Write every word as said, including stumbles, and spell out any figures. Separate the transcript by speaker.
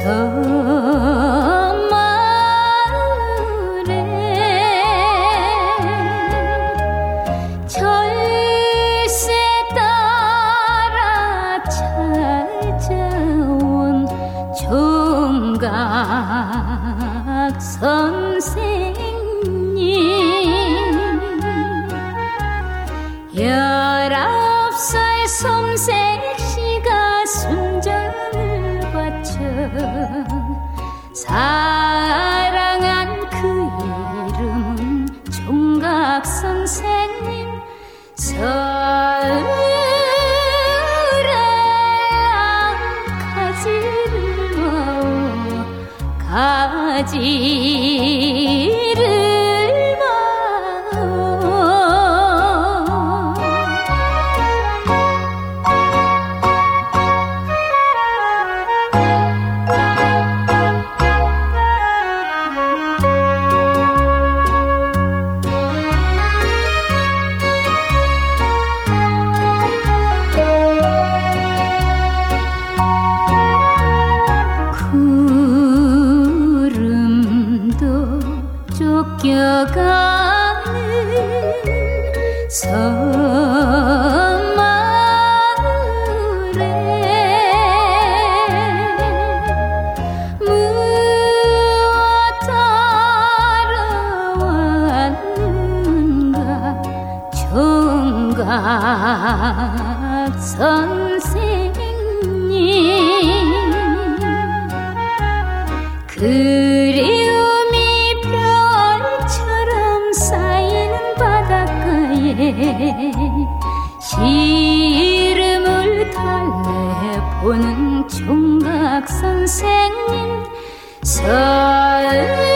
Speaker 1: 섬마을에 철새 따라 찾아온 총각 선생님, 열아홉 살 솜색시가 순정을 바쳐 사랑한 그 이름은 총각 선생님. 서울에 가지를 마오, 가지를 쫓겨가는 섬마을에 무엇 따라왔는가 총각 선생님. 그리움이 별처럼 쌓이는 바닷가에 시름을 달래보는 총각 선생님. 서울